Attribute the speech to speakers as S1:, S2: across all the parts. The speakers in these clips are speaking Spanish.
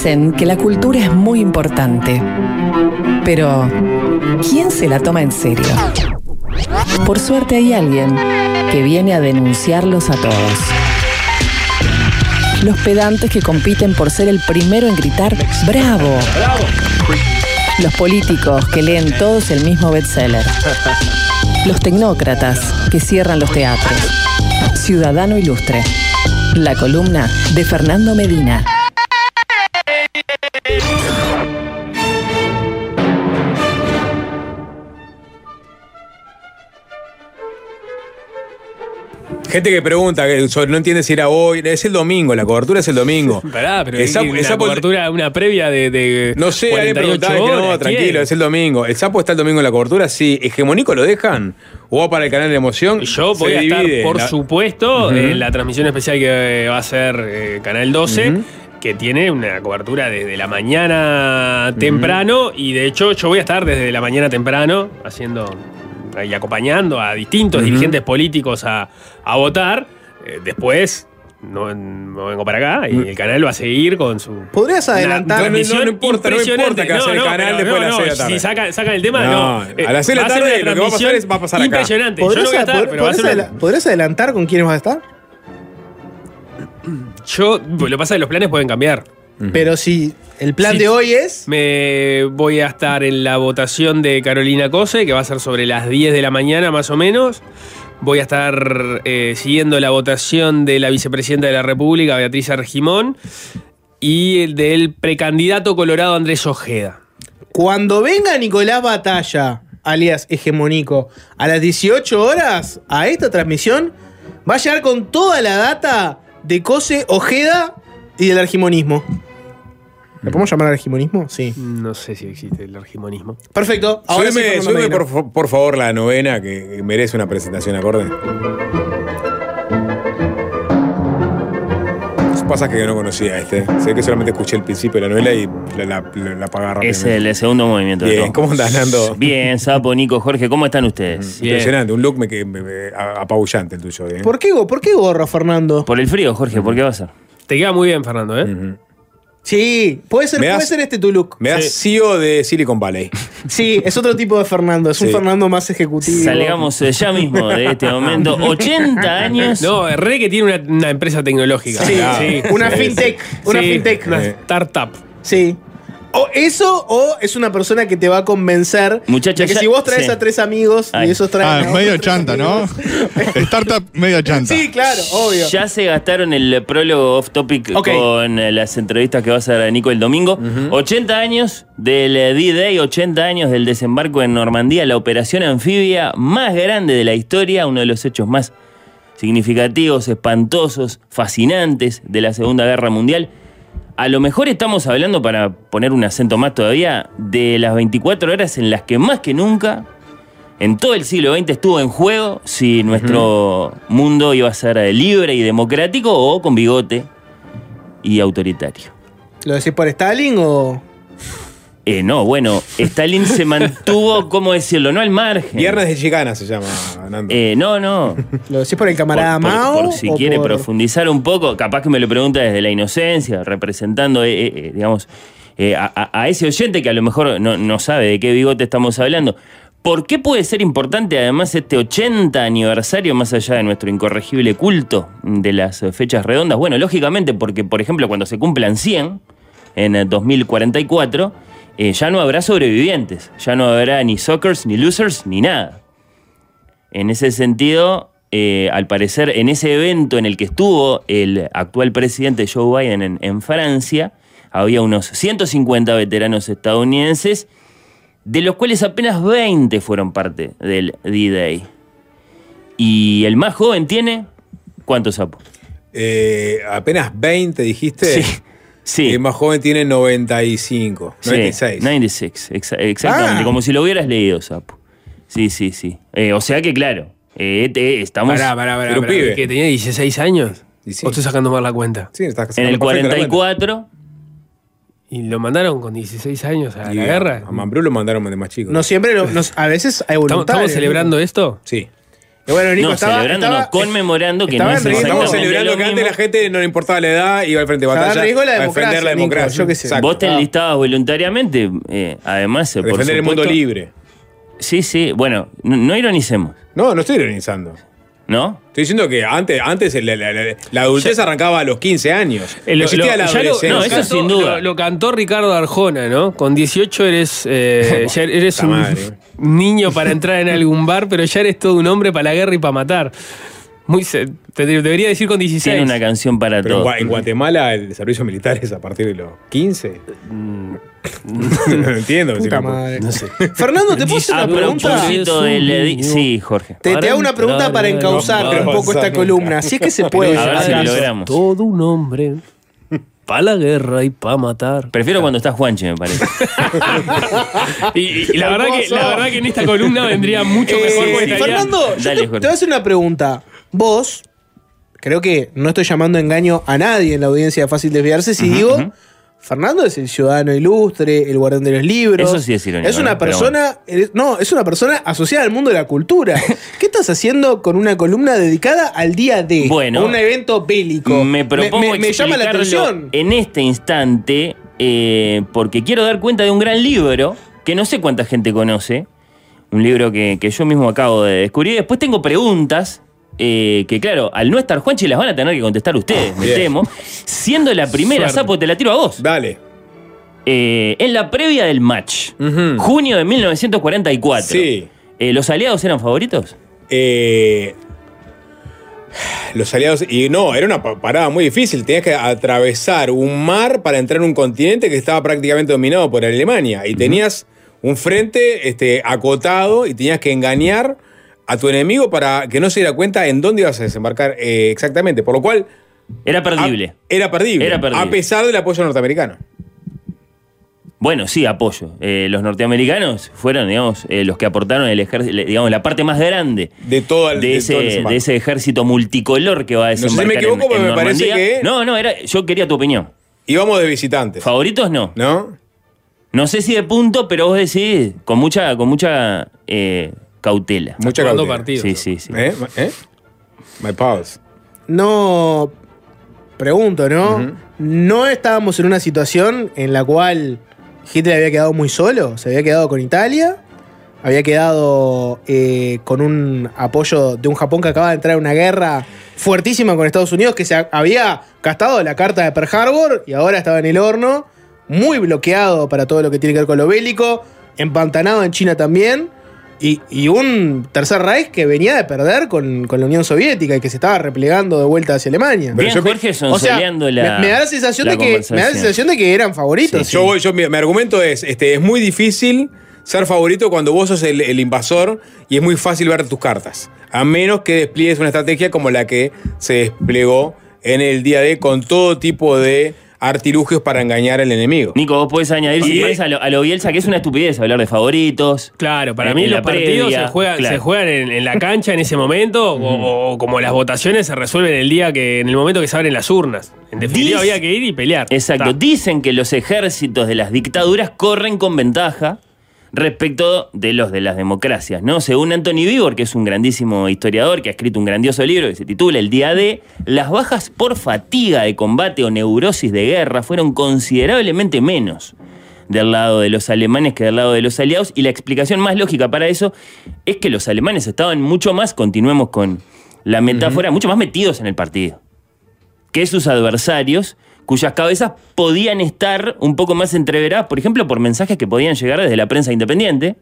S1: Dicen que la cultura es muy importante, pero ¿quién se la toma en serio? Por suerte hay alguien que viene a denunciarlos a todos. Los pedantes que compiten por ser el primero en gritar ¡bravo! ¡Bravo! Los políticos que leen todos el mismo bestseller. Los tecnócratas que cierran los teatros. Ciudadano Ilustre. La columna de Fernando Medina.
S2: Gente que pregunta, no entiende si era hoy. Es el domingo, la cobertura es el domingo.
S3: Pará, pero
S2: esa
S3: cobertura, una previa de
S2: no sé, alguien preguntaba,
S3: horas,
S2: no, tranquilo,
S3: ¿quién?
S2: es el domingo. ¿El Sapo está el domingo en la cobertura? Sí. ¿Hegemónico lo dejan? ¿O va para el canal de Emoción?
S3: Yo voy a estar, por supuesto, en la transmisión especial que va a ser Canal 12, que tiene una cobertura desde la mañana temprano, y de hecho yo voy a estar desde la mañana temprano haciendo y acompañando a distintos dirigentes políticos a votar. Después no vengo para acá y el canal va a seguir con su...
S4: ¿Podrías adelantar?
S2: No importa que hacer el canal después de las 6 de la tarde.
S3: Si sacan el tema, no.
S2: A las 6 de la tarde lo que va a pasar va a pasar acá.
S3: Impresionante. Yo no voy a estar, pero va a ser...
S4: ¿Podrías adelantar con quiénes vas a estar?
S3: Lo que pasa es que los planes pueden cambiar.
S4: Pero si el plan de hoy es...
S3: Me voy a estar en la votación de Carolina Cose, que va a ser sobre las 10 de la mañana más o menos. Voy a estar siguiendo la votación de la vicepresidenta de la República, Beatriz Argimón, y el del precandidato colorado Andrés Ojeda.
S4: Cuando venga Nicolás Batalla, alias Hegemónico, a las 18 horas, a esta transmisión, va a llegar con toda la data de Cose, Ojeda y del argimonismo. ¿Le podemos llamar argimonismo? Sí.
S3: No sé si existe el argimonismo.
S4: Perfecto. Ahora
S2: Súbeme por favor la novena, que merece una presentación acorde. Pasaje que no conocía Sé que solamente escuché el principio de la novela y la apagué rápidamente.
S5: Es el segundo movimiento.
S2: Bien, ¿cómo andás, Nando?
S5: Bien, Sapo, Nico, Jorge, ¿cómo están ustedes?
S2: Impresionante, un look apabullante el tuyo.
S4: ¿Por qué gorro, Fernando?
S5: Por el frío, Jorge, ¿por qué va a ser?
S3: Te queda muy bien, Fernando, ¿eh?
S4: Sí, puede ser este tu look.
S2: Me das CEO de Silicon Valley.
S4: Sí, es otro tipo de Fernando, es un Fernando más ejecutivo.
S5: Salgamos ya mismo de este momento. 80 años.
S3: No, re que tiene una empresa tecnológica.
S4: Sí, una fintech. Una fintech.
S3: Una startup.
S4: Sí. O eso, o es una persona que te va a convencer,
S5: muchachos,
S4: de que si vos traes a 3 amigos y esos traen...
S6: medio chanta, ¿no? Startup medio chanta.
S4: Sí, claro, obvio.
S5: Ya se gastaron el prólogo off topic con las entrevistas que va a hacer a Nico el domingo. 80 años del D-Day, 80 años del desembarco en Normandía, la operación anfibia más grande de la historia, uno de los hechos más significativos, espantosos, fascinantes de la Segunda Guerra Mundial. A lo mejor estamos hablando, para poner un acento más todavía, de las 24 horas en las que más que nunca, en todo el siglo XX, estuvo en juego si nuestro mundo iba a ser libre y democrático o con bigote y autoritario. ¿
S4: ¿Lo decís por Stalin o...?
S5: No, bueno, Stalin se mantuvo, ¿cómo decirlo? No al margen.
S2: Viernes de Chicana se llama, Nando.
S5: No.
S4: ¿Lo decís por el camarada Mao?
S5: Por si quiere profundizar un poco, capaz que me lo pregunta desde la inocencia, representando, digamos, a ese oyente que a lo mejor no sabe de qué bigote estamos hablando. ¿Por qué puede ser importante además este 80 aniversario más allá de nuestro incorregible culto de las fechas redondas? Bueno, lógicamente porque, por ejemplo, cuando se cumplan 100, en 2044... ya no habrá sobrevivientes, ya no habrá ni suckers, ni losers, ni nada. En ese sentido, al parecer, en ese evento en el que estuvo el actual presidente Joe Biden en Francia, había unos 150 veteranos estadounidenses, de los cuales apenas 20 fueron parte del D-Day. Y el más joven tiene, ¿cuántos, Sapo?
S2: Apenas 20, dijiste.
S5: Sí.
S2: El más joven tiene 95, 96.
S5: 96, exactamente, como si lo hubieras leído, Sapo. Sí. O sea que, claro, estamos...
S3: Pará,
S2: un pibe.
S3: ¿Que tenía 16 años?
S2: 16.
S3: ¿O estoy sacando mal la cuenta?
S2: Sí, estás
S5: en el 44...
S3: ¿Y lo mandaron con 16 años a la guerra?
S2: A Mambrú lo mandaron de más chico.
S4: No siempre, a veces hay voluntarios.
S3: ¿Estamos celebrando esto?
S2: Sí.
S4: Y bueno, Nico,
S5: conmemorando que no es
S2: estamos celebrando que antes la gente no le importaba la edad, iba al frente de batalla a defender la democracia.
S4: Nico, yo qué sé.
S5: Vos te enlistabas voluntariamente, además, por
S2: defender el mundo libre.
S5: Sí, bueno, no ironicemos.
S2: No estoy ironizando.
S5: ¿No?
S2: Estoy diciendo que antes la adultez arrancaba a los 15 años. Existía la adolescencia.
S5: No, eso sin duda.
S3: Lo cantó Ricardo Arjona, ¿no? Con 18 eres un niño para entrar en algún bar, pero ya eres todo un hombre para la guerra y para matar. Debería decir con 16.
S5: Tiene una canción para todo.
S2: En Guatemala el servicio militar es a partir de los 15. No lo entiendo.
S4: Puta madre.
S5: No sé.
S4: Fernando, ¿te puedo hacer una pregunta?
S5: Sí, Jorge.
S4: Te hago una pregunta para encauzar un poco esta columna. Si es que se puede.
S5: A ver si lo logramos.
S3: Todo un hombre para la guerra y para matar.
S5: Prefiero cuando está Juanche, me parece.
S3: y la verdad que en esta columna vendría mucho mejor.
S4: Fernando, te voy a hacer una pregunta. Vos, creo que no estoy llamando engaño a nadie en la audiencia de Fácil Desviarse si digo, Fernando es el ciudadano ilustre, el guardián de los libros.
S5: Eso sí es irónico.
S4: Es una persona, es una persona asociada al mundo de la cultura. ¿Qué estás haciendo con una columna dedicada al día D?
S5: Bueno,
S4: un evento bélico.
S5: Me propongo
S4: me llama la atención.
S5: En este instante, porque quiero dar cuenta de un gran libro que no sé cuánta gente conoce. Un libro que yo mismo acabo de descubrir. Después tengo preguntas. Que claro, al no estar Juanchi las van a tener que contestar ustedes, me temo. Siendo la primera, Sapo, te la tiro a vos.
S2: Dale.
S5: En la previa del match, junio de 1944.
S2: Sí.
S5: ¿Los aliados eran favoritos?
S2: Los aliados... Y no, era una parada muy difícil. Tenías que atravesar un mar para entrar en un continente que estaba prácticamente dominado por Alemania. Y tenías un frente acotado y tenías que engañar a tu enemigo para que no se diera cuenta en dónde ibas a desembarcar exactamente. Por lo cual...
S5: Era perdible.
S2: Era perdible. A pesar del apoyo norteamericano.
S5: Bueno, sí, apoyo. Los norteamericanos fueron, digamos, los que aportaron el ejército, digamos, la parte más grande
S2: de
S5: ese ejército multicolor que va a desembarcar.
S2: No sé si me equivoco, pero me parece que...
S5: No, yo quería tu opinión.
S2: Íbamos de visitantes.
S5: ¿Favoritos no?
S2: ¿No?
S5: No sé si de punto, pero vos decís con mucha cautela.
S2: Mucha cautela.
S3: Partidos.
S5: Sí.
S2: My pals.
S4: No... Pregunto, ¿no? ¿No estábamos en una situación en la cual Hitler había quedado muy solo? ¿Se había quedado con Italia? ¿Había quedado con un apoyo de un Japón que acaba de entrar en una guerra fuertísima con Estados Unidos, que se había gastado la carta de Pearl Harbor y ahora estaba en el horno, muy bloqueado para todo lo que tiene que ver con lo bélico, empantanado en China también? Y un Tercer Reich que venía de perder con la Unión Soviética y que se estaba replegando de vuelta hacia Alemania.
S5: Bien, Jorge, sonsoleando me
S4: da la sensación de que eran favoritos.
S2: Sí. Mi argumento es muy difícil ser favorito cuando vos sos el invasor y es muy fácil ver tus cartas. A menos que despliegues una estrategia como la que se desplegó en el día D con todo tipo de artilugios para engañar al enemigo.
S5: Nico, vos podés añadir si querés a lo Bielsa, que es una estupidez hablar de favoritos.
S3: Claro, para mí los partidos se juegan en la cancha en ese momento, o como las votaciones se resuelven en el momento que se abren las urnas. En definitiva había que ir y pelear.
S5: Exacto. Dicen que los ejércitos de las dictaduras corren con ventaja respecto de los de las democracias, ¿no? Según Anthony Vivor, que es un grandísimo historiador que ha escrito un grandioso libro que se titula El Día D, las bajas por fatiga de combate o neurosis de guerra fueron considerablemente menos del lado de los alemanes que del lado de los aliados, y la explicación más lógica para eso es que los alemanes estaban mucho más, continuemos con la metáfora, mucho más metidos en el partido que sus adversarios, cuyas cabezas podían estar un poco más entreveradas, por ejemplo, por mensajes que podían llegar desde la prensa independiente,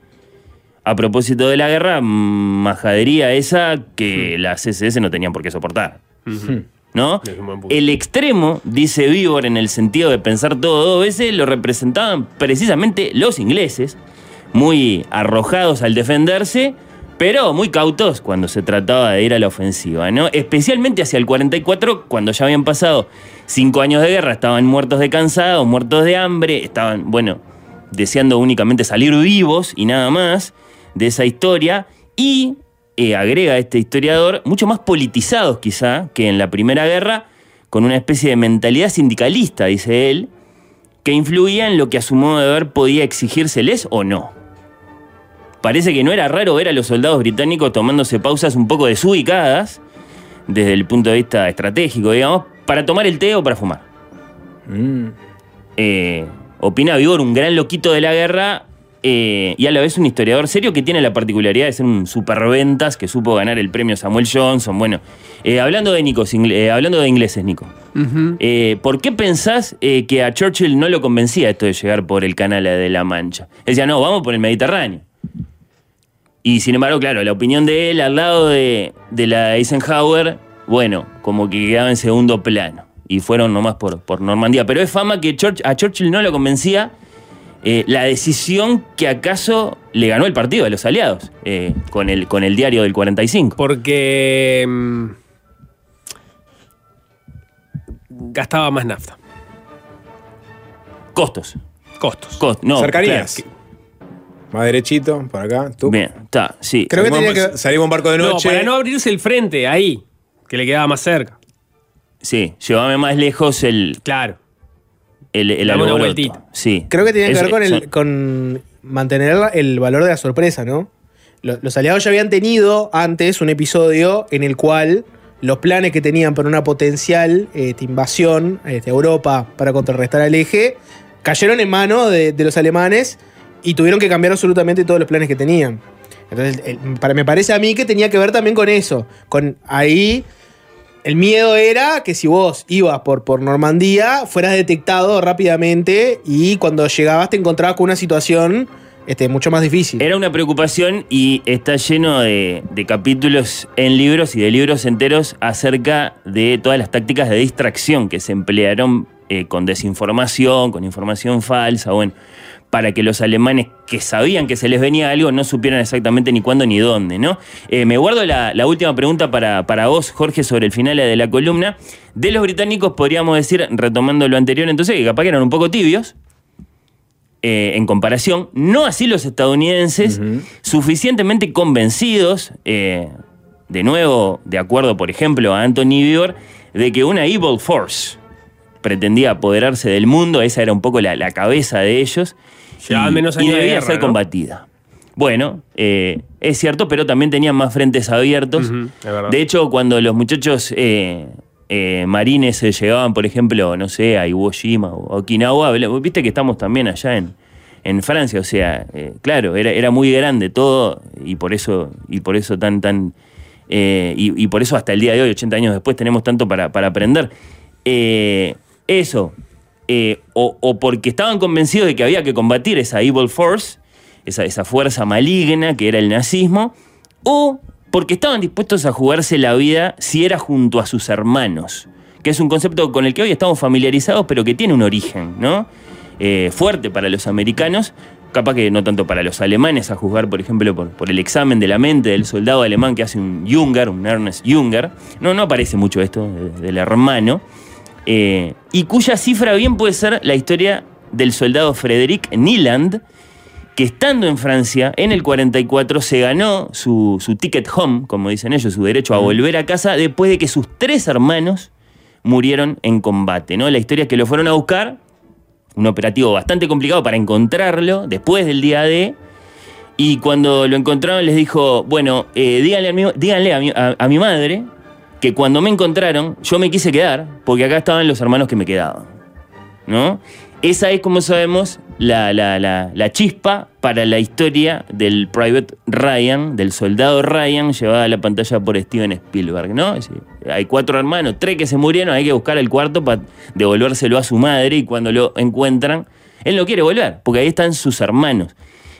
S5: a propósito de la guerra, majadería esa que las SS no tenían por qué soportar. ¿No? El extremo, dice Vivor, en el sentido de pensar todo dos veces, lo representaban precisamente los ingleses, muy arrojados al defenderse, pero muy cautos cuando se trataba de ir a la ofensiva, ¿no? Especialmente hacia el 44, cuando ya habían pasado 5 años de guerra, estaban muertos de cansado, muertos de hambre, estaban, deseando únicamente salir vivos y nada más de esa historia, y agrega este historiador, mucho más politizados quizá que en la Primera Guerra, con una especie de mentalidad sindicalista, dice él, que influía en lo que a su modo de ver podía exigírseles o no. parece que no era raro ver a los soldados británicos tomándose pausas un poco desubicadas, desde el punto de vista estratégico, digamos, para tomar el té o para fumar. Opina Vigor, un gran loquito de la guerra y a la vez un historiador serio que tiene la particularidad de ser un superventas que supo ganar el premio Samuel Johnson. Bueno, hablando de ingleses, Nico, ¿por qué pensás que a Churchill no lo convencía esto de llegar por el Canal de la Mancha? Decía, no, vamos por el Mediterráneo. Y sin embargo, claro, la opinión de él al lado de la de Eisenhower, bueno, como que quedaba en segundo plano. Y fueron nomás por Normandía. Pero es fama que a Churchill no lo convencía la decisión que acaso le ganó el partido a los aliados con el diario del 45.
S3: Porque gastaba más nafta.
S5: Costos.
S3: No,
S2: cercanías.
S3: Claro.
S2: Más derechito, por acá. ¿Tú?
S5: Bien, está, sí.
S4: Creo que tenía que...
S2: Salimos en barco de noche.
S3: No, para no abrirse el frente ahí, que le quedaba más cerca.
S5: Sí, llévame más lejos el
S3: Claro.
S5: el
S3: Dame una
S5: alboroto.
S3: vueltita.
S5: Sí.
S4: Creo que tenía que ver con mantener el valor de la sorpresa, ¿no? Los aliados ya habían tenido antes un episodio en el cual los planes que tenían para una potencial invasión a Europa para contrarrestar al eje cayeron en manos de los alemanes y tuvieron que cambiar absolutamente todos los planes que tenían. Entonces, me parece a mí que tenía que ver también con eso. Con ahí, el miedo era que si vos ibas por Normandía, fueras detectado rápidamente y cuando llegabas te encontrabas con una situación mucho más difícil.
S5: Era una preocupación y está lleno de capítulos en libros y de libros enteros acerca de todas las tácticas de distracción que se emplearon con desinformación, con información falsa, bueno, para que los alemanes que sabían que se les venía algo no supieran exactamente ni cuándo ni dónde, ¿no? Me guardo la última pregunta para vos, Jorge, sobre el final de la columna. De los británicos podríamos decir, retomando lo anterior, entonces, que capaz que eran un poco tibios, en comparación, no así los estadounidenses, suficientemente convencidos, de nuevo, de acuerdo, por ejemplo, a Anthony Beevor, de que una evil force pretendía apoderarse del mundo, esa era un poco la cabeza de ellos,
S3: menos años
S5: y debía
S3: de guerra,
S5: ser
S3: ¿no?
S5: combatida. Bueno, es cierto, pero también tenían más frentes abiertos.
S3: Es verdad.
S5: De hecho, cuando los muchachos marines llegaban, por ejemplo, no sé, a Iwo Jima o Okinawa, viste que estamos también allá en Francia, o sea, claro, era muy grande todo y por eso y por eso hasta el día de hoy, 80 años después, tenemos tanto para aprender. O porque estaban convencidos de que había que combatir esa evil force, esa fuerza maligna que era el nazismo, o porque estaban dispuestos a jugarse la vida si era junto a sus hermanos, que es un concepto con el que hoy estamos familiarizados, pero que tiene un origen, ¿no? Fuerte para los americanos, capaz que no tanto para los alemanes, a juzgar, por ejemplo, por el examen de la mente del soldado alemán que hace un Ernest Junger. No aparece mucho esto del hermano. Y cuya cifra bien puede ser la historia del soldado Frederick Nieland, que estando en Francia, en el 44, se ganó su ticket home, como dicen ellos, su derecho a volver a casa, después de que sus 3 hermanos murieron en combate, ¿no? La historia es que lo fueron a buscar, un operativo bastante complicado para encontrarlo, después del día D, y cuando lo encontraron les dijo, bueno, díganle a mi madre que cuando me encontraron, yo me quise quedar, porque acá estaban los hermanos que me quedaban, ¿no? Esa es, como sabemos, la chispa para la historia del Private Ryan, del soldado Ryan, llevada a la pantalla por Steven Spielberg, ¿no? Es decir, hay 4 hermanos, 3 que se murieron, hay que buscar el cuarto para devolvérselo a su madre, y cuando lo encuentran, él no quiere volver, porque ahí están sus hermanos.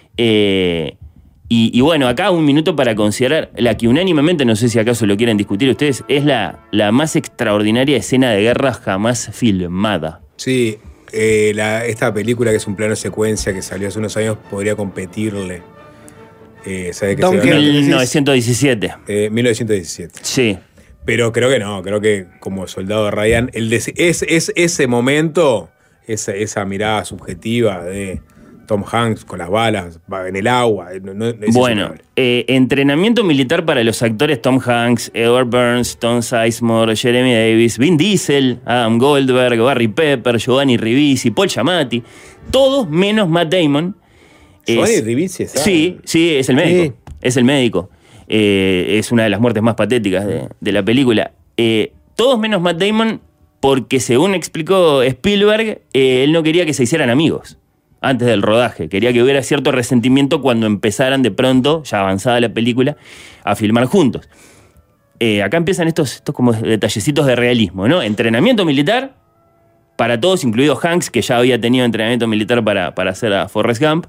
S5: Y bueno, acá un minuto para considerar la que unánimemente, no sé si acaso lo quieren discutir ustedes, es la más extraordinaria escena de guerra jamás filmada.
S2: Sí, esta película que es un plano secuencia que salió hace unos años podría competirle. ¿Sabe qué?
S5: 1917.
S2: 1917.
S5: Sí.
S2: Pero creo que no, creo que como soldado Ryan, es ese momento, esa mirada subjetiva de Tom Hanks con las balas en el agua.
S5: Bueno, entrenamiento militar para los actores Tom Hanks, Edward Burns, Tom Sizemore, Jeremy Davis, Vin Diesel, Adam Goldberg, Barry Pepper, Giovanni Ribisi, Paul Giamatti, todos menos Matt Damon,
S2: Giovanni Ribisi, ¿sabes?
S5: Sí, es el médico. Sí. Es el médico. Es una de las muertes más patéticas de la película. Todos menos Matt Damon, porque según explicó Spielberg, él no quería que se hicieran amigos antes del rodaje. Quería que hubiera cierto resentimiento cuando empezaran de pronto, ya avanzada la película, a filmar juntos. Acá empiezan estos como detallecitos de realismo, ¿no? Entrenamiento militar para todos, incluido Hanks, que ya había tenido entrenamiento militar para hacer a Forrest Gump.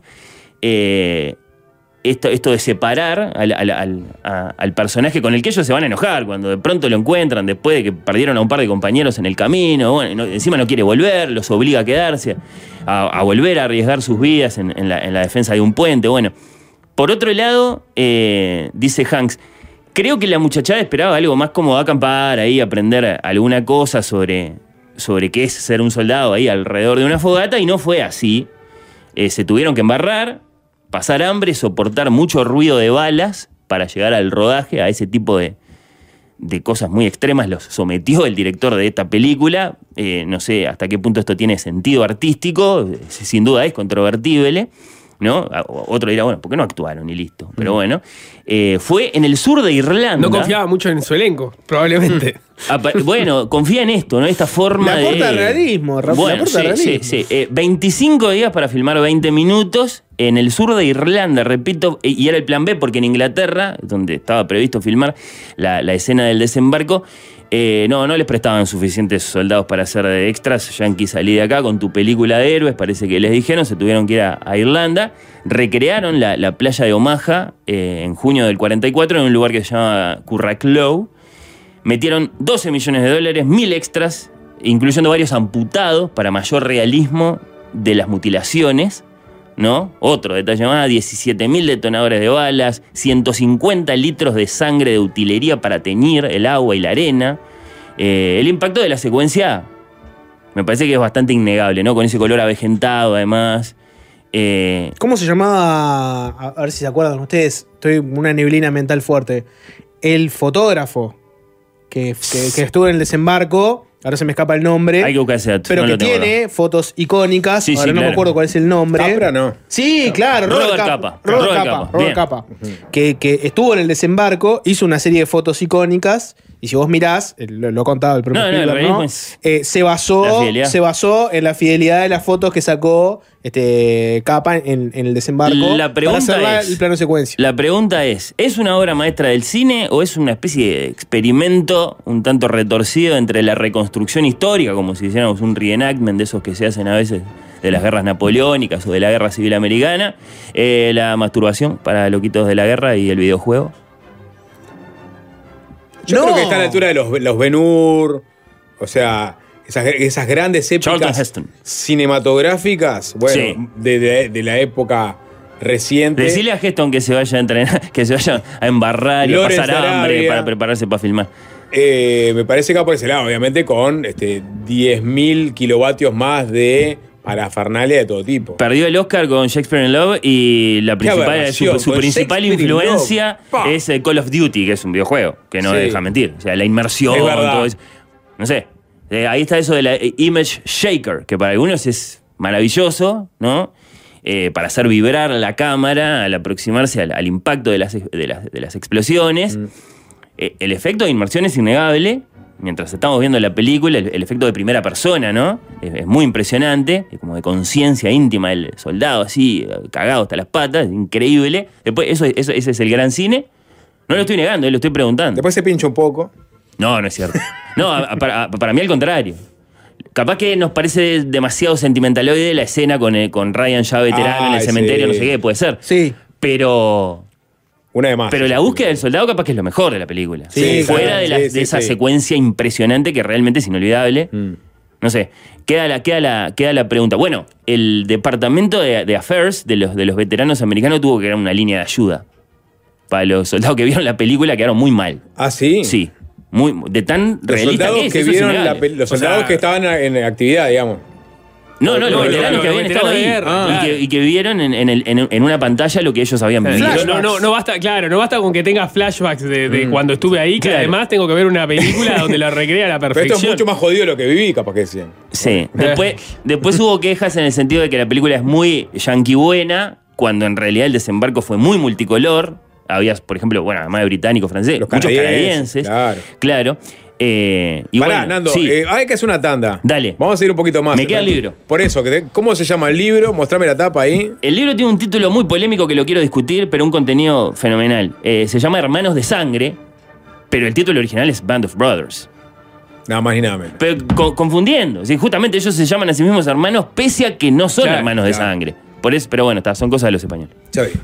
S5: Esto de separar al personaje con el que ellos se van a enojar cuando de pronto lo encuentran después de que perdieron a un par de compañeros en el camino. Bueno, encima no quiere volver, los obliga a quedarse, a volver a arriesgar sus vidas en la defensa de un puente. Bueno, por otro lado, dice Hanks, creo que la muchachada esperaba algo más como acampar ahí, aprender alguna cosa sobre qué es ser un soldado ahí alrededor de una fogata, y no fue así. Se tuvieron que embarrar, pasar hambre, soportar mucho ruido de balas para llegar al rodaje. A ese tipo de cosas muy extremas los sometió el director de esta película. No sé hasta qué punto esto tiene sentido artístico, sin duda es controvertible, ¿no? Otro dirá, bueno, ¿por qué no actuaron? Y listo. Pero bueno, fue en el sur de Irlanda.
S3: No confiaba mucho en su elenco, probablemente.
S5: Bueno, confía en esto, ¿no? Esta forma
S4: le aporta realismo,
S5: Bueno,
S4: le aporta realismo.
S5: Sí. 25 días para filmar 20 minutos en el sur de Irlanda, repito, y era el plan B, porque en Inglaterra, donde estaba previsto filmar la escena del desembarco, no les prestaban suficientes soldados para hacer de extras. Yankee, salí de acá con tu película de héroes, parece que les dijeron, se tuvieron que ir a Irlanda. Recrearon la playa de Omaha en junio del 44 en un lugar que se llama Curraclow. Metieron $12 millones, 1.000 extras, incluyendo varios amputados para mayor realismo de las mutilaciones, ¿no? Otro detalle más, 17.000 detonadores de balas, 150 litros de sangre de utilería para teñir el agua y la arena. El impacto de la secuencia me parece que es bastante innegable, ¿no? Con ese color avejentado, además.
S4: ¿Cómo se llamaba? A ver si se acuerdan ustedes. Estoy en una neblina mental fuerte. El fotógrafo que estuvo en el desembarco. Ahora se me escapa el nombre.
S5: Hay que buscar ese dato.
S4: Pero que tiene fotos icónicas.
S5: Sí,
S4: ahora no
S5: claro.
S4: me acuerdo cuál es el nombre.
S2: Capra no.
S4: Sí, claro.
S5: Robert Capa.
S4: Robert Capa. Que estuvo en el desembarco, hizo una serie de fotos icónicas. Y si vos mirás, lo contaba el propio Spielberg, ¿no? Se basó en la fidelidad de las fotos que sacó Capa en el desembarco para hacer el plano secuencia.
S5: La pregunta ¿es una obra maestra del cine o es una especie de experimento un tanto retorcido entre la reconstrucción histórica, como si hiciéramos un reenactment de esos que se hacen a veces de las guerras napoleónicas o de la guerra civil americana, la masturbación para loquitos de la guerra y el videojuego?
S2: Yo creo que está a la altura de los Ben-Hur, o sea, esas grandes épocas cinematográficas, bueno,
S5: sí,
S2: de la época reciente.
S5: Decirle a Heston que se vaya a entrenar, que se vaya a embarrar y a pasar hambre para prepararse para filmar.
S2: Me parece que va por ese lado, obviamente, con 10.000 kilovatios más de parafernalia de todo tipo.
S5: Perdió el Oscar con Shakespeare in Love y la principal, su principal influencia es Call of Duty, que es un videojuego, que no deja mentir. O sea, la inmersión, todo eso. No sé. Ahí está eso de la Image Shaker, que para algunos es maravilloso, ¿no? Para hacer vibrar la cámara al aproximarse al impacto de las explosiones. El efecto de inmersión es innegable. Mientras estamos viendo la película, el efecto de primera persona, ¿no? Es muy impresionante, es como de conciencia íntima del soldado, así, cagado hasta las patas, increíble. Después, ese es el gran cine. No lo estoy negando, lo estoy preguntando.
S2: Después se pincha un poco.
S5: No es cierto. No, para mí al contrario. Capaz que nos parece demasiado sentimentaloide la escena con Ryan ya veterano en el cementerio, no sé qué, puede ser.
S4: Sí.
S5: Pero
S2: una de más.
S5: Pero la búsqueda del soldado capaz que es lo mejor de la película.
S2: Sí,
S5: fuera de esa secuencia impresionante que realmente es inolvidable. No sé, queda la pregunta. Bueno, el departamento de Affairs de los veteranos americanos tuvo que dar una línea de ayuda. Para los soldados que vieron la película quedaron muy mal.
S2: ¿Ah, sí?
S5: Sí. De tan
S2: los
S5: realista
S2: soldados que vieron los soldados que estaban en actividad, digamos.
S5: No, los veteranos que habían estado ahí y que vieron en una pantalla lo que ellos habían vivido.
S3: No basta con que tenga flashbacks de cuando estuve ahí, que además tengo que ver una película donde lo recrea a la perfección.
S2: Pero esto es mucho más jodido de lo que viví, capaz que decían.
S5: Sí. Después hubo quejas en el sentido de que la película es muy yanquibuena, cuando en realidad el desembarco fue muy multicolor. Había, por ejemplo, bueno, además de británicos, franceses, muchos canadienses. Claro. Y
S2: pará,
S5: bueno,
S2: Nando,
S5: sí.
S2: hay que hacer una tanda.
S5: Dale.
S2: Vamos a ir un poquito más.
S5: Me queda el libro.
S2: Por eso, ¿cómo se llama el libro? Mostrame la tapa ahí.
S5: El libro tiene un título muy polémico que lo quiero discutir, pero un contenido fenomenal. Se llama Hermanos de Sangre, pero el título original es Band of Brothers.
S2: Nada más ni nada menos.
S5: Pero confundiendo. ¿Sí? Justamente ellos se llaman a sí mismos hermanos, pese a que no son hermanos de sangre. Por eso, pero bueno, son cosas de los españoles.
S2: Ya vi.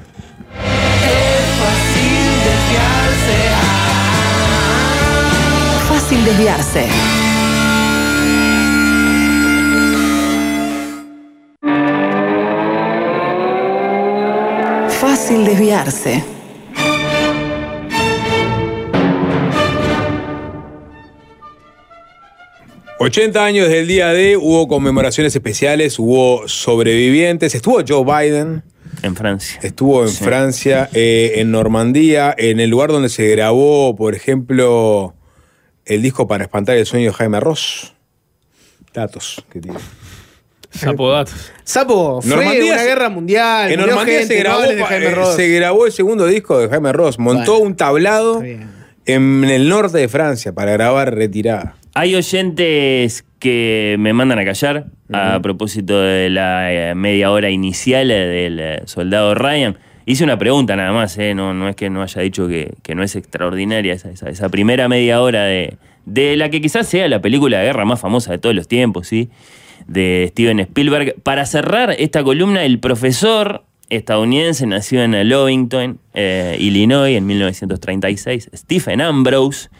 S1: Fácil desviarse. Fácil desviarse.
S2: $80 años del día D, hubo conmemoraciones especiales, hubo sobrevivientes, estuvo Joe Biden.
S5: En Francia.
S2: Estuvo en Francia, en Normandía, en el lugar donde se grabó, por ejemplo, el disco Para espantar el sueño de Jaime Ross. Datos que tiene.
S3: Sapo datos.
S4: Sapo, fue
S2: Normandía
S4: una guerra mundial.
S2: En
S4: murió
S2: Normandía
S4: gente,
S2: se grabó,
S4: no hables de Jaime Ross.
S2: se grabó el segundo disco de Jaime Ross. Montó un tablado en el norte de Francia para grabar Retirada.
S5: Hay oyentes que me mandan a callar a propósito de la media hora inicial del soldado Ryan. Hice una pregunta nada más, no es que no haya dicho que no es extraordinaria esa primera media hora de la que quizás sea la película de guerra más famosa de todos los tiempos, ¿sí? De Steven Spielberg. Para cerrar esta columna, el profesor estadounidense nació en Lovington, Illinois, en 1936, Stephen Ambrose,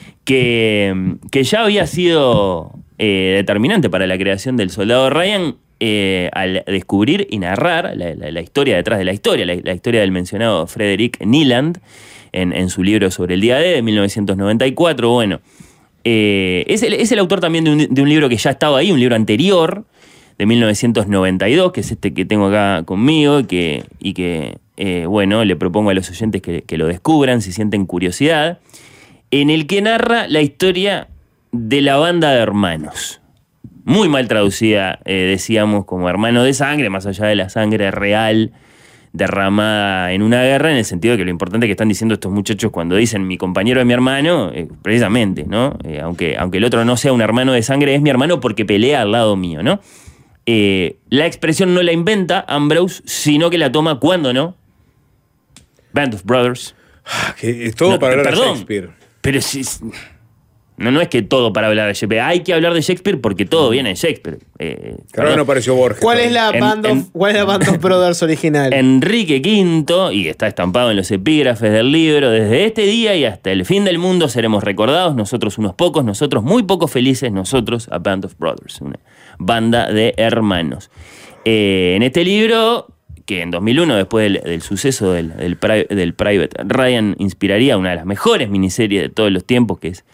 S5: que ya había sido determinante para la creación del soldado Ryan al descubrir y narrar la historia detrás de la historia del mencionado Frederick Nieland en su libro sobre el día D de 1994. Bueno, es el autor también de un libro que ya estaba ahí, un libro anterior de 1992, que es este que tengo acá conmigo y que bueno, le propongo a los oyentes que lo descubran si sienten curiosidad, en el que narra la historia de la banda de hermanos. Muy mal traducida, decíamos, como hermano de sangre, más allá de la sangre real derramada en una guerra, en el sentido de que lo importante que están diciendo estos muchachos cuando dicen mi compañero es mi hermano, precisamente, ¿no? Aunque el otro no sea un hermano de sangre, es mi hermano porque pelea al lado mío, ¿no? La expresión no la inventa Ambrose, sino que la toma, ¿cuándo no? Band of Brothers.
S2: Que es todo para hablar de Shakespeare.
S5: Pero si... No es que todo para hablar de Shakespeare. Hay que hablar de Shakespeare porque todo viene de Shakespeare.
S2: Claro, no apareció Borges.
S4: ¿Cuál es la Band of Brothers original?
S5: Enrique V, y está estampado en los epígrafes del libro, desde este día y hasta el fin del mundo seremos recordados, nosotros unos pocos, nosotros muy pocos felices, nosotros a Band of Brothers, una banda de hermanos. En este libro, que en 2001, después del suceso del Private Ryan, inspiraría una de las mejores miniseries de todos los tiempos, que es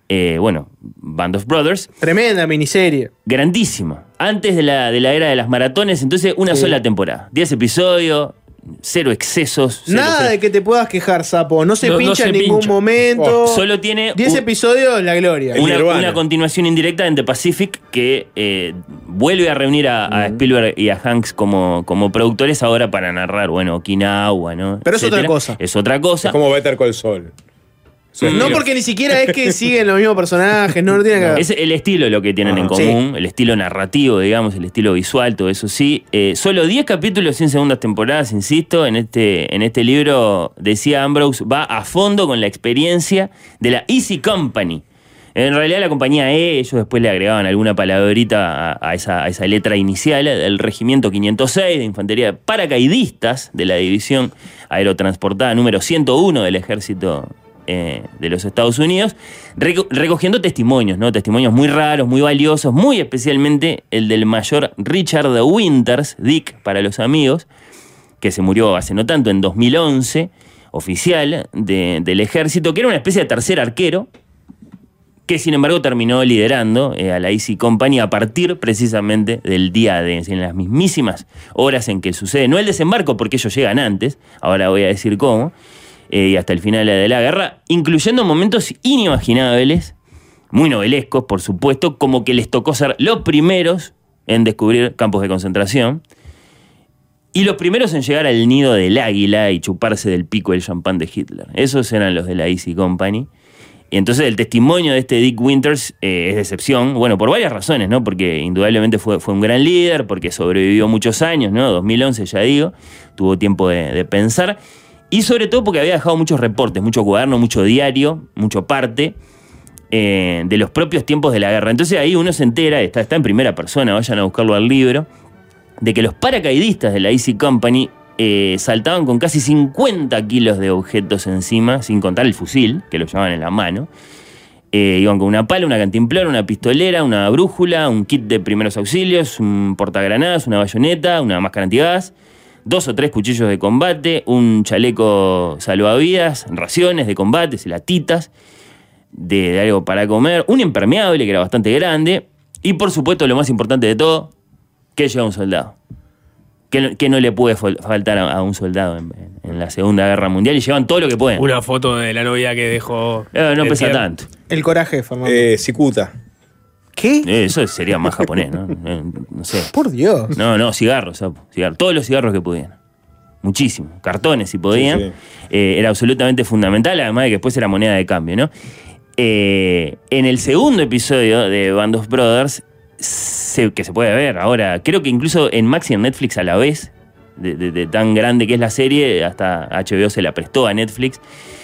S5: Band of Brothers.
S4: Tremenda miniserie.
S5: Grandísima. Antes de la era de las maratones, entonces una sola temporada. 10 episodios, 0 excesos.
S4: Nada de que te puedas quejar, Sapo. No se pincha en ningún momento.
S5: Solo tiene
S4: 10 episodios, la gloria.
S5: Una continuación indirecta en The Pacific que vuelve a reunir a Spielberg y a Hanks como productores ahora para narrar, Okinawa, ¿no?
S4: Pero es otra cosa.
S5: Es otra cosa.
S2: Es como Better Call Saul.
S4: No, porque ni siquiera es que siguen los mismos personajes, no tiene que ver.
S5: Es el estilo lo que tienen en común, el estilo narrativo, digamos, el estilo visual, todo eso sí. Solo 10 capítulos sin segundas temporadas, insisto, en este libro, decía Ambrose, va a fondo con la experiencia de la Easy Company. En realidad la compañía ellos después le agregaban alguna palabrita a esa letra inicial, del Regimiento 506 de Infantería de Paracaidistas de la División Aerotransportada número 101 del Ejército de los Estados Unidos, recogiendo testimonios, ¿no? Testimonios muy raros, muy valiosos, muy especialmente el del mayor Richard Winters, Dick para los amigos, que se murió hace no tanto, en 2011, oficial del ejército, que era una especie de tercer arquero, que sin embargo terminó liderando a la Easy Company a partir precisamente del día D, en las mismísimas horas en que sucede, no el desembarco, porque ellos llegan antes, ahora voy a decir cómo, y hasta el final de la guerra, incluyendo momentos inimaginables, muy novelescos, por supuesto, como que les tocó ser los primeros en descubrir campos de concentración, Y los primeros en llegar al nido del águila y chuparse del pico el champán de Hitler. Esos eran los de la Easy Company. Y entonces el testimonio de este Dick Winters es de excepción, bueno, por varias razones, ¿no? Porque indudablemente fue un gran líder, porque sobrevivió muchos años, ¿no? 2011 ya digo, tuvo tiempo de pensar, y sobre todo porque había dejado muchos reportes, mucho cuaderno, mucho diario, mucho parte de los propios tiempos de la guerra. Entonces ahí uno se entera, está en primera persona, vayan a buscarlo al libro, de que los paracaidistas de la Easy Company saltaban con casi 50 kilos de objetos encima, sin contar el fusil, que lo llevaban en la mano. Iban con una pala, una cantimplora, una pistolera, una brújula, un kit de primeros auxilios, un portagranadas, una bayoneta, una máscara antigas, 2 o 3 cuchillos de combate, un chaleco salvavidas, raciones de combate, latitas de algo para comer, un impermeable que era bastante grande, y por supuesto lo más importante de todo, que lleva un soldado. Que no le puede faltar a un soldado en la Segunda Guerra Mundial, y llevan todo lo que pueden.
S3: Una foto de la novia que dejó.
S5: No pesa tanto.
S4: El coraje, Fernando.
S2: Cicuta.
S4: ¿Qué?
S5: Eso sería más japonés, ¿no? No sé.
S4: Por Dios.
S5: No, cigarros, sapo. Todos los cigarros que pudieran. Muchísimo. Cartones, si podían. Sí. Era absolutamente fundamental, además de que después era moneda de cambio, ¿no? En el segundo episodio de Band of Brothers, que se puede ver ahora, creo que incluso en Max y en Netflix a la vez, de tan grande que es la serie, hasta HBO se la prestó a Netflix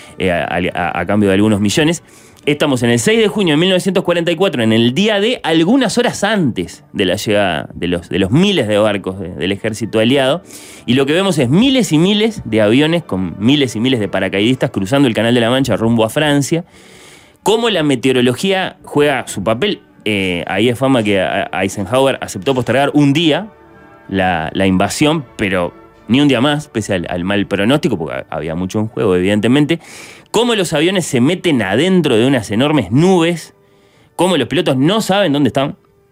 S5: a cambio de algunos millones. Estamos en el 6 de junio de 1944, en el día de algunas horas antes de la llegada de los miles de barcos del ejército aliado, y lo que vemos es miles y miles de aviones con miles y miles de paracaidistas cruzando el Canal de la Mancha rumbo a Francia. Cómo la meteorología juega su papel. Ahí es fama que Eisenhower aceptó postergar un día la invasión, pero ni un día más, pese al mal pronóstico, porque había mucho en juego, evidentemente. Cómo los aviones se meten adentro de unas enormes nubes, cómo los pilotos no saben dónde están,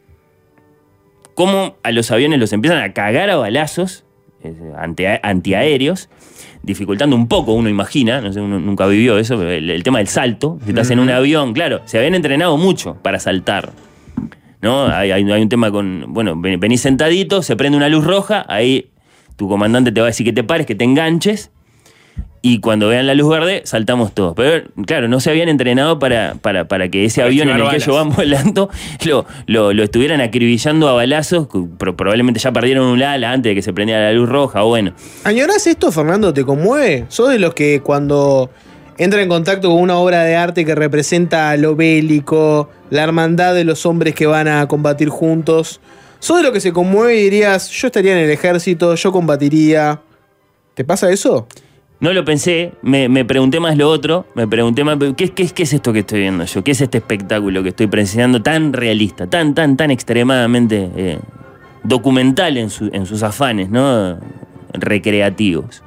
S5: cómo a los aviones los empiezan a cagar a balazos antiaéreos, dificultando un poco, uno imagina, no sé, uno nunca vivió eso, pero el tema del salto, si estás en un avión, claro, se habían entrenado mucho para saltar, ¿no? Hay un tema con, bueno, venís sentadito, se prende una luz roja, ahí tu comandante te va a decir que te pares, que te enganches, y cuando vean la luz verde, saltamos todos. Pero claro, no se habían entrenado para que ese avión en el que ellos van volando lo estuvieran acribillando a balazos, probablemente ya perdieron un ala antes de que se prendiera la luz roja, o bueno.
S4: ¿Añorás esto, Fernando? ¿Te conmueve? ¿Sos de los que cuando entra en contacto con una obra de arte que representa lo bélico, la hermandad de los hombres que van a combatir juntos, sos de los que se conmueve y dirías, yo estaría en el ejército, yo combatiría? ¿Te pasa eso?
S5: No lo pensé, me pregunté más lo otro, ¿qué es esto que estoy viendo yo? ¿Qué es este espectáculo que estoy presenciando tan realista, tan extremadamente documental en sus afanes, ¿no? Recreativos?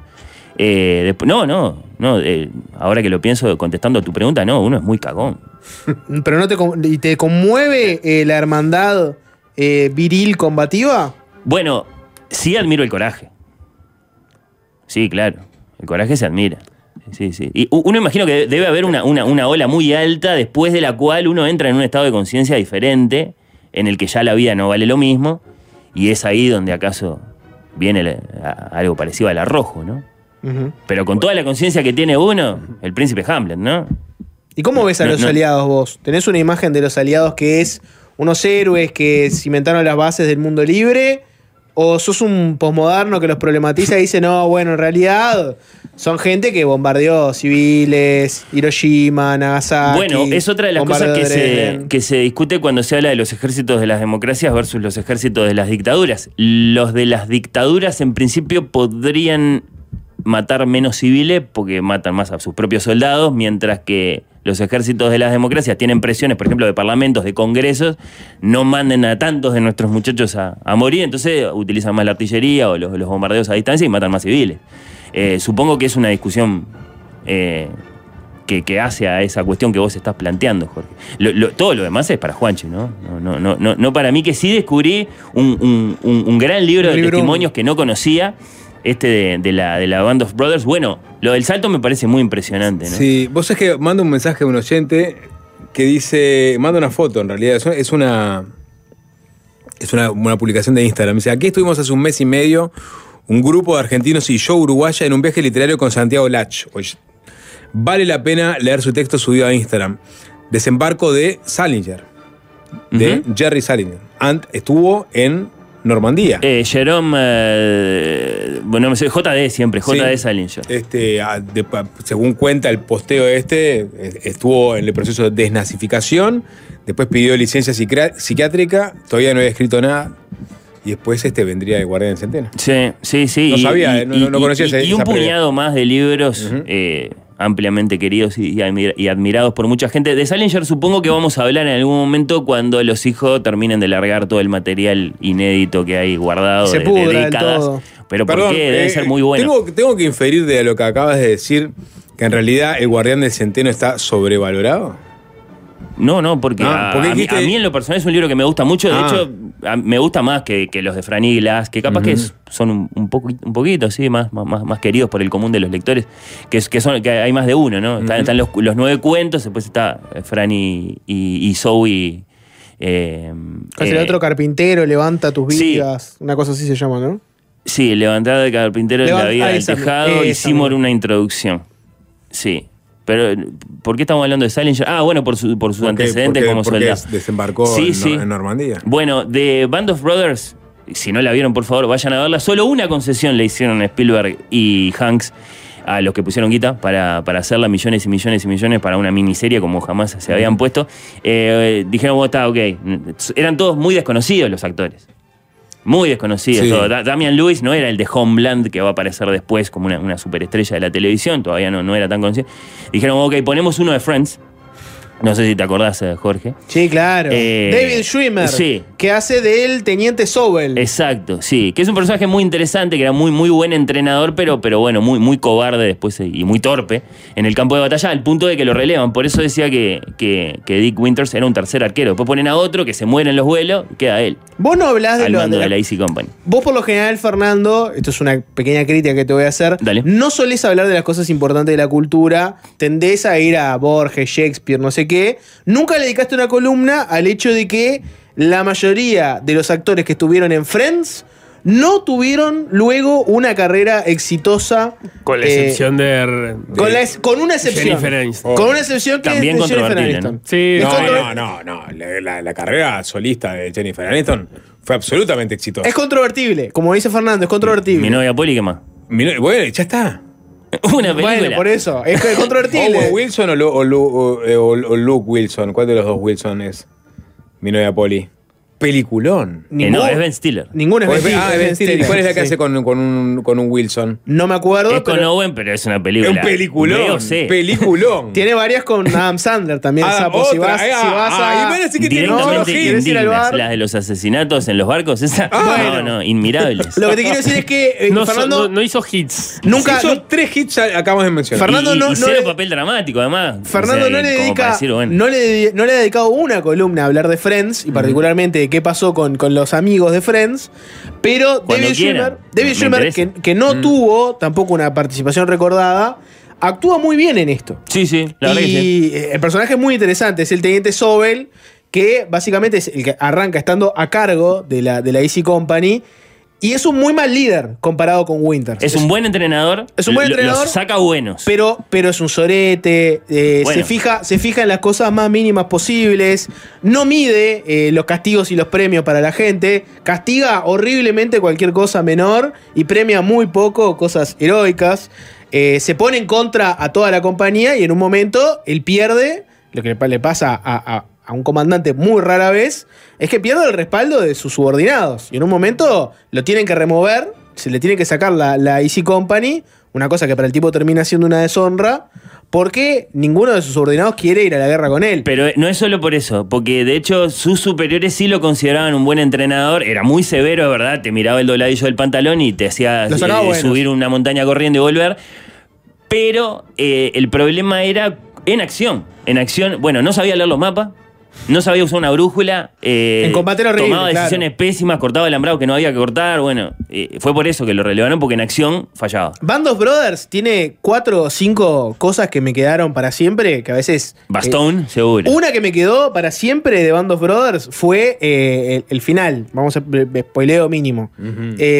S5: Ahora que lo pienso contestando a tu pregunta, no, uno es muy cagón.
S4: ¿Pero te conmueve la hermandad viril combativa?
S5: Bueno, sí admiro el coraje. Sí, claro. El coraje se admira. Sí. Y uno imagino que debe haber una ola muy alta después de la cual uno entra en un estado de conciencia diferente, en el que ya la vida no vale lo mismo, y es ahí donde acaso viene algo parecido al arrojo, ¿no? Uh-huh. Pero con toda la conciencia que tiene uno, el príncipe Hamlet, ¿no?
S4: ¿Y cómo ves a los aliados vos? ¿Tenés una imagen de los aliados que es unos héroes que cimentaron las bases del mundo libre? ¿O sos un posmoderno que los problematiza y dice, no, bueno, en realidad son gente que bombardeó civiles, Hiroshima, Nagasaki?
S5: Bueno, es otra de las cosas que se discute cuando se habla de los ejércitos de las democracias versus los ejércitos de las dictaduras. Los de las dictaduras, en principio, podrían matar menos civiles porque matan más a sus propios soldados, mientras que los ejércitos de las democracias tienen presiones, por ejemplo, de parlamentos, de congresos, no manden a tantos de nuestros muchachos a morir, entonces utilizan más la artillería o los bombardeos a distancia y matan más civiles. Supongo que es una discusión que hace a esa cuestión que vos estás planteando, Jorge. Todo lo demás es para Juanchi, ¿no? No para mí, que sí descubrí un gran libro de testimonios que no conocía, de la Band of Brothers. Bueno, lo del salto me parece muy impresionante, ¿no?
S2: Sí, vos sabés que manda un mensaje a un oyente que dice, manda una foto en realidad, es una publicación de Instagram. Dice, aquí estuvimos hace un mes y medio, un grupo de argentinos y yo uruguaya en un viaje literario con Santiago Lach. Oye, vale la pena leer su texto subido a Instagram. Desembarco de Salinger, de Jerry Salinger. Estuvo en Normandía.
S5: Jerome, bueno, JD siempre, JD Salinger.
S2: Según cuenta el posteo estuvo en el proceso de desnazificación, después pidió licencia psiquiátrica, todavía no había escrito nada, y después vendría de Guardián del Centeno.
S5: Sí.
S2: No sabía, no conocía esa
S5: Y un
S2: previa.
S5: puñado más de libros ampliamente queridos y admirados por mucha gente. De Salinger supongo que vamos a hablar en algún momento cuando los hijos terminen de largar todo el material inédito que hay guardado de décadas.
S4: Todo.
S5: Pero ¿por qué? Debe ser muy bueno.
S2: Tengo que inferir de lo que acabas de decir que en realidad el Guardián del Centeno está sobrevalorado.
S5: No, porque, a mí en lo personal es un libro que me gusta mucho. De hecho, me gusta más que los de Franny Glass, que capaz que son un poquito sí, más queridos por el común de los lectores, que hay más de uno, ¿no? Están los 9 cuentos, después está Franny y Zoe.
S4: Casi el otro carpintero, levanta tus vidas, una cosa así se llama, ¿no?
S5: Sí, Levantada de carpintero en la vida del tejado y Seymour una introducción. Sí. Pero, ¿por qué estamos hablando de Salinger? Bueno, por sus antecedentes como soldado.
S2: Desembarcó en Normandía.
S5: Bueno, de Band of Brothers, si no la vieron, por favor, vayan a verla. Solo una concesión le hicieron Spielberg y Hanks a los que pusieron guita para hacerla, millones y millones y millones para una miniserie como jamás se habían puesto. Dijeron, bueno, está ok. Eran todos muy desconocidos los actores. Muy desconocidos. Sí. Damian Lewis no era el de Homeland que va a aparecer después como una superestrella de la televisión, todavía no era tan conocido. Dijeron, ok, ponemos uno de Friends. No sé si te acordás, Jorge.
S4: Sí, claro. David Schwimmer, que hace del Teniente Sobel.
S5: Exacto, sí. Que es un personaje muy interesante, que era muy, muy buen entrenador, pero bueno, muy, muy cobarde después y muy torpe en el campo de batalla, al punto de que lo relevan. Por eso decía que Dick Winters era un tercer arquero. Después ponen a otro que se muere en los vuelos y queda él.
S4: Vos no hablás
S5: al mando de la Easy Company.
S4: Vos, por lo general, Fernando, esto es una pequeña crítica que te voy a hacer.
S5: Dale.
S4: No solés hablar de las cosas importantes de la cultura. Tendés a ir a Borges, Shakespeare, no sé qué. Nunca le dedicaste una columna al hecho de que la mayoría de los actores que estuvieron en Friends no tuvieron luego una carrera exitosa.
S3: Con la excepción
S4: con una excepción.
S3: Jennifer Aniston.
S4: Con una excepción que
S5: también
S4: es de Jennifer
S5: controvertida,
S4: Aniston.
S5: ¿no?
S3: Sí,
S2: No. La carrera solista de Jennifer Aniston fue absolutamente exitosa.
S4: Es controvertible. Como dice Fernando, es controvertible.
S5: Mi novia Poli, ¿qué más?
S2: Bueno, ya está.
S5: Una película.
S4: Bueno, por eso. Es controvertible.
S2: ¿Owen Wilson o Luke Wilson? ¿Cuál de los dos Wilson es? Mi novia Poli. Peliculón.
S5: No, es Ben Stiller.
S4: Ninguno es Ben Stiller.
S2: Es Ben Stiller. ¿Cuál es la que hace con un Wilson?
S4: No me acuerdo.
S5: Es con Owen, pero es una película.
S2: Es un peliculón. Peliculón.
S4: Tiene varias con Adam Sandler también.
S2: Otra.
S4: Si vas a...
S5: Directamente indignas. Las de los asesinatos en los barcos, esa. No, inmirables.
S4: Lo que te quiero decir es que Fernando
S3: no hizo hits.
S4: Nunca
S2: hizo 3 hits acabamos de mencionar.
S4: Fernando
S5: y cero papel dramático, además.
S4: Fernando no le ha dedicado una columna a hablar de Friends y particularmente de qué pasó con los amigos de Friends, pero David Schwimmer, que no tuvo tampoco una participación recordada, actúa muy bien en esto.
S5: Sí, la verdad que sí.
S4: El personaje es muy interesante, es el Teniente Sobel, que básicamente es el que arranca estando a cargo de la Easy Company. Y es un muy mal líder comparado con Winters.
S5: Es un buen entrenador.
S4: Es un buen entrenador.
S5: Los saca buenos.
S4: Pero es un sorete. Bueno. Se fija en las cosas más mínimas posibles. No mide los castigos y los premios para la gente. Castiga horriblemente cualquier cosa menor. Y premia muy poco cosas heroicas. Se pone en contra a toda la compañía. Y en un momento él pierde. Lo que le pasa a un comandante muy rara vez, es que pierde el respaldo de sus subordinados. Y en un momento lo tienen que remover, se le tiene que sacar la Easy Company, una cosa que para el tipo termina siendo una deshonra, porque ninguno de sus subordinados quiere ir a la guerra con él.
S5: Pero no es solo por eso, porque de hecho sus superiores sí lo consideraban un buen entrenador, era muy severo, de verdad, te miraba el dobladillo del pantalón y te hacía subir una montaña corriendo y volver, pero el problema era en acción, bueno, no sabía leer los mapas, no sabía usar una brújula.
S4: En combate era horrible,
S5: tomaba decisiones pésimas, cortaba alambrado que no había que cortar. Bueno, fue por eso que lo relevaron, porque en acción fallaba.
S4: Band of Brothers tiene 4 o 5 cosas que me quedaron para siempre, que a veces...
S5: Bastón, seguro.
S4: Una que me quedó para siempre de Band of Brothers fue el final. Vamos a spoileo mínimo.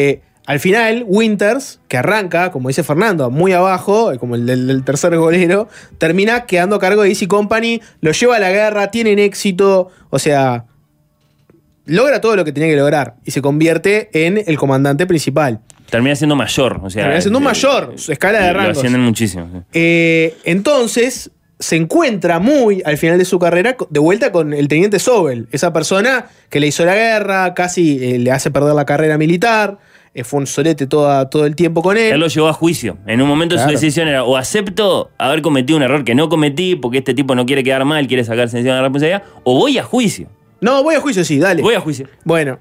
S4: Al final, Winters, que arranca, como dice Fernando, muy abajo, como el del tercer golero, termina quedando a cargo de Easy Company, lo lleva a la guerra, tienen éxito, o sea, logra todo lo que tenía que lograr y se convierte en el comandante principal.
S5: Termina siendo mayor, o sea.
S4: Termina siendo un mayor, su escala de rangos.
S5: Lo ascienden muchísimo.
S4: Entonces, se encuentra muy al final de su carrera de vuelta con el teniente Sobel, esa persona que le hizo la guerra, casi le hace perder la carrera militar. Fue un solete todo el tiempo con él.
S5: Él lo llevó a juicio. En un momento su decisión era o acepto haber cometido un error que no cometí porque este tipo no quiere quedar mal, quiere sacarse encima de la responsabilidad, o voy a juicio.
S4: No, voy a juicio, sí, dale.
S5: Voy a juicio.
S4: Bueno,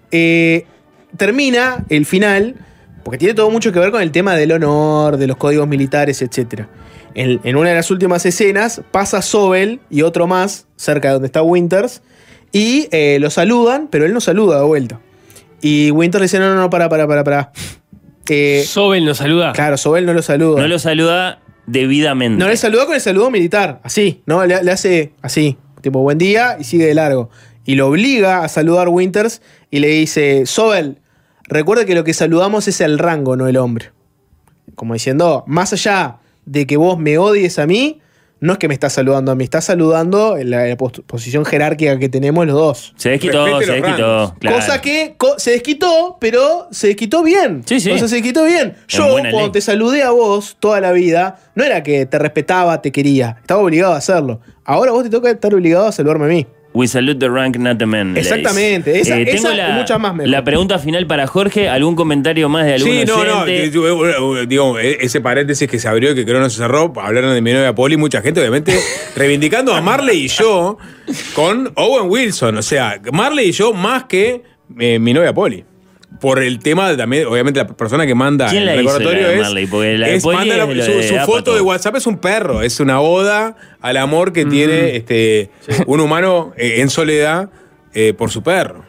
S4: termina el final, porque tiene todo mucho que ver con el tema del honor, de los códigos militares, etc. En una de las últimas escenas pasa Sobel y otro más cerca de donde está Winters y lo saludan, pero él no saluda de vuelta. Y Winters le dice, no, para.
S3: Sobel no saluda.
S4: Claro, Sobel no lo saluda.
S5: No lo saluda debidamente.
S4: No le saluda con el saludo militar, así, ¿no? Le hace así, tipo buen día y sigue de largo. Y lo obliga a saludar Winters y le dice, Sobel, recuerda que lo que saludamos es el rango, no el hombre. Como diciendo, más allá de que vos me odies a mí, no es que me estás saludando a mí, estás saludando en la posición jerárquica que tenemos los dos.
S5: Se desquitó. Claro.
S4: Cosa que se desquitó, pero se desquitó bien.
S5: Sí.
S4: O sea, se desquitó bien. Yo, cuando te saludé a vos toda la vida, no era que te respetaba, te quería. Estaba obligado a hacerlo. Ahora vos te toca estar obligado a saludarme a mí.
S5: We salute the rank, not the man.
S4: Exactamente. Esa
S5: tengo
S4: y muchas más mejor.
S5: La pregunta final para Jorge. ¿Algún comentario más de algún oyente?
S2: Digo, ese paréntesis que se abrió y que creo no se cerró, hablaron de mi novia Polly, mucha gente obviamente reivindicando a Marley y yo con Owen Wilson. O sea, Marley y yo más que mi novia Polly. Por el tema también, obviamente la persona que manda
S5: el recordatorio es Marley, porque la de Polly
S2: su foto de WhatsApp es un perro, es una oda al amor que tiene un humano en soledad por su perro.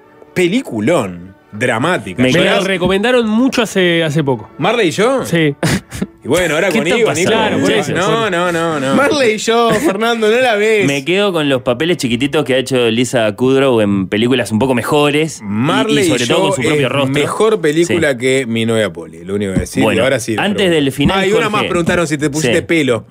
S2: Peliculón, dramática.
S3: Me la recomendaron mucho hace poco.
S2: ¿Marley y yo?
S3: Sí.
S2: Y bueno, ahora con Ivo,
S3: Claro, por eso.
S2: No.
S4: Marley y yo, Fernando, no la ves.
S5: Me quedo con los papeles chiquititos que ha hecho Lisa Kudrow en películas un poco mejores.
S2: Marley
S5: y sobre todo con su propio rostro.
S2: Mejor película que Mi novia Polly, lo único que decir.
S5: Bueno,
S2: ahora sí.
S5: antes del final.
S2: Y una más preguntaron si te pusiste pelo.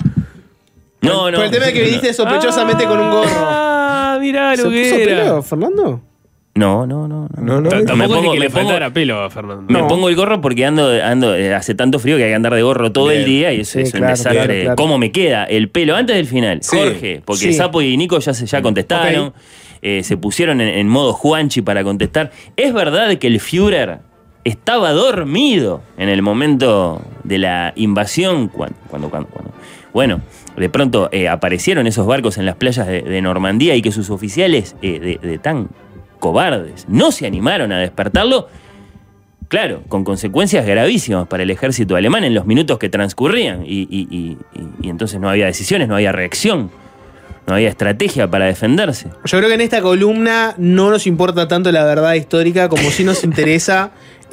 S5: No.
S4: Por el tema de que viniste sospechosamente con un gorro.
S3: Ah, mirá lo que
S4: ¿Se puso
S3: era.
S4: pelo, Fernando?
S5: No.
S3: Tampoco le faltara pelo a Fernando.
S5: Me pongo el gorro porque ando hace tanto frío que hay que andar de gorro todo el día y eso es un desastre.
S4: Claro.
S5: ¿Cómo me queda el pelo antes del final? Sí. Jorge, porque Sapo y Nico ya contestaron, se pusieron en modo Juanchi para contestar. ¿Es verdad que el Führer estaba dormido en el momento de la invasión? ¿Cuándo? Bueno, de pronto aparecieron esos barcos en las playas de Normandía y que sus oficiales de tan cobardes no se animaron a despertarlo, claro, con consecuencias gravísimas para el ejército alemán en los minutos que transcurrían y entonces no había decisiones, no había reacción, no había estrategia para defenderse.
S4: Yo creo que en esta columna no nos importa tanto la verdad histórica como sí nos interesa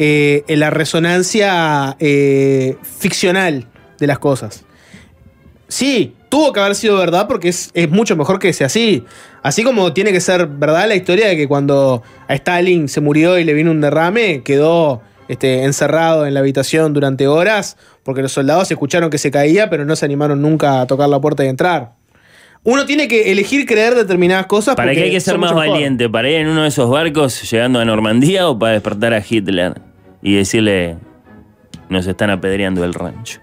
S4: la resonancia ficcional de las cosas. Sí, tuvo que haber sido verdad porque es mucho mejor que sea así. Así como tiene que ser verdad la historia de que cuando a Stalin se murió y le vino un derrame, quedó encerrado en la habitación durante horas porque los soldados escucharon que se caía, pero no se animaron nunca a tocar la puerta y entrar. Uno tiene que elegir creer determinadas cosas.
S5: ¿Para qué hay que ser más valiente? ¿Para ir en uno de esos barcos llegando a Normandía o para despertar a Hitler y decirle nos están apedreando el rancho?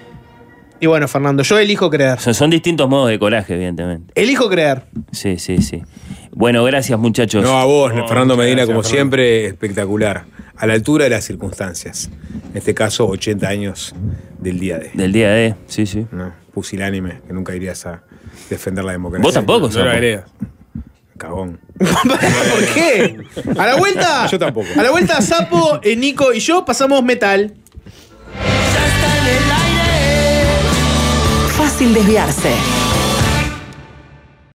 S4: Y bueno, Fernando, yo elijo creer.
S5: Son distintos modos de coraje, evidentemente.
S4: Elijo creer.
S5: Sí. Bueno, gracias, muchachos.
S2: No, a vos, Fernando Medina, como siempre, espectacular. A la altura de las circunstancias. En este caso, 80 años del día D.
S5: Del día D, sí.
S2: No, pusilánime, que nunca irías a defender la democracia.
S5: Vos tampoco,
S3: no lo agregas.
S2: Cagón.
S4: ¿Por qué? A la vuelta.
S2: Yo tampoco.
S4: A la vuelta, Sapo, Nico y yo pasamos metal.
S1: Fácil desviarse.